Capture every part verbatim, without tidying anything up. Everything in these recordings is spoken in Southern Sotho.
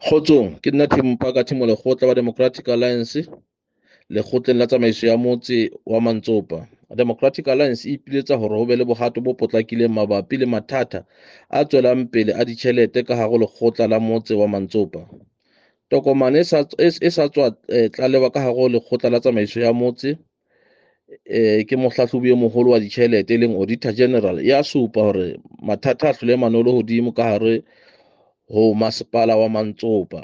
Kgotsong, ke nna Thempa ka Thimo Lekgotla wa Democratic Alliance, lekgotleng la tsamaiso ya motse wa Mantsopa. Democratic Alliance e ipiletsa hore ho be le bohato bo potlakileng mabapi le mathata a tswelang pele a ditjhelete ka hare lekgotla la motse wa Mantsopa. Tokomane e sa e sa tswa tlalewa ka hare lekgotla la tsamaiso ya motse eh ke mohlahlobi e moholo wa ditjhelete leng Auditor General ya supa hore mathata a hlole manolo hodimo ka hare ho masepala wa Mantsopa.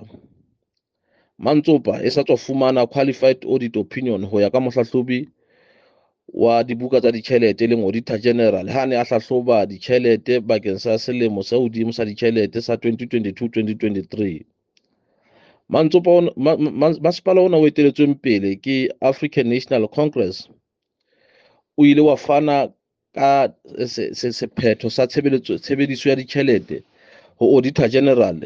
Mantsopa e sa tswa fumana qualified audit opinion ho ya ka mohlahlobi wa dibuka tsa ditjhelete leng Auditor General ha ne a hlahloba ditjhelete bakeng sa selemo sa hodimo sa ditjhelete sa twenty twenty-two twenty twenty-three. Mantsopa masepala ona o eteletsweng pele ke African National Congress o ile wa fana ka sephetho sa tshebeletso tshebediso ya ditjhelete ho Auditor General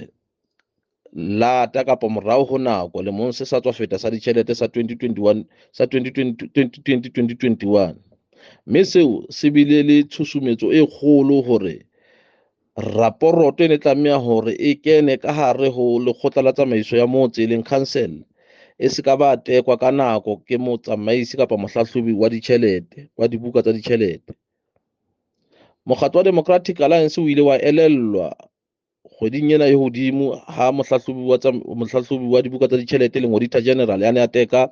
lata kapa morao ho nako lemong se sa tswa feta sa ditjhelete sa twenty twenty-one sa twenty twenty twenty twenty-one, mme seo se bile le tshusumetso e kgolo hore raporoto e ne tlameha hore e kene ka hare ho lekgotla la tsamaiso ya motse leng council e se ka ba tekwa ka nako ke motsamaisi kapa mohlahlobi wa ditjhelete wa dibuka tsa ditjhelete. Mokgatlo wa Democratic Alliance o ile wa elellwa kgweding ena e hodimo ha mohlahlobi wa mohlahlobi wa dibuka tsa ditjhelete le Auditor General ya ne a teka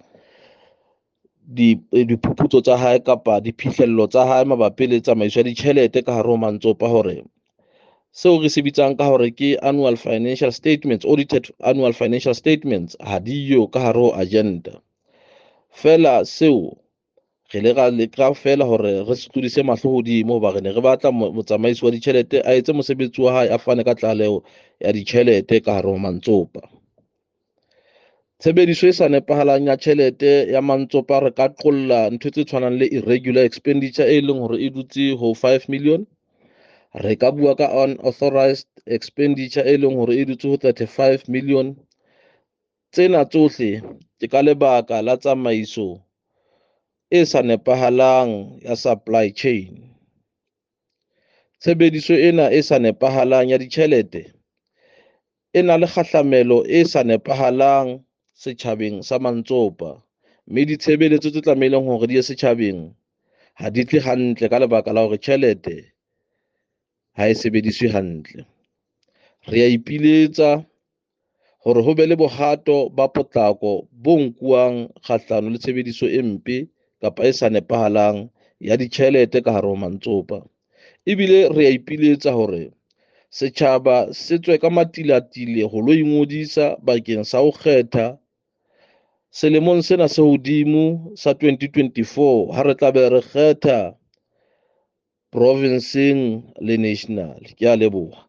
di diphuputso tsa hae kapa diphihlello tsa hae mabapi le tsamaiso ya ditjhelete ka hare ho Mantsopa hore seo re se bitsang ka hore ke annual financial statements, audited annual financial statements ha diyo ka hare ho agenda. Fela seo re le ga le ka fela hore re se tlodise mahlo hodimo hoba re ne re batla motsamaisi wa ditjhelete a etse mosebetsi wa hae a fane ka tlaleho ya ditjhelete ka hare ho Mantsopa. Tshebediso e sa nepahalang ya tjhelete ya Mantsopa re ka qolla ntho tse tshwanang le irregular expenditure e leng hore e dutse ho five million. Re ka bua ka unauthorized expenditure e leng hore e dutse ho thirty-five million. Tsena tsohle ke ka lebaka la tsamaiso e sa nepahalang ya supply chain. Tshebediso ena e sa nepahalang ya ditjhelete e na le kgahlamelo e sa nepahalang setjhabeng sa Mantsopa, mme ditshebeletso tse tlamehileng hore di ye setjhabeng ha di tle hantle ka lebaka la hore tjhelete ha e sebediswe hantle. Re a ipiletsa hore ho be le bohato ba potlako bo nkuwang kgahlano le tshebediso e mpe kapa e sa nepahalang ya ditjhelete ka hare ho Mantsopa. Ebile re a ipiletsa hore setjhaba se tswe ka matilatile ho lo ingodisa bakeng sa ho kgetha selemong sena se hodimo sa twenty twenty-four ha re tla be re kgetha provinceng le national. Ke a leboha.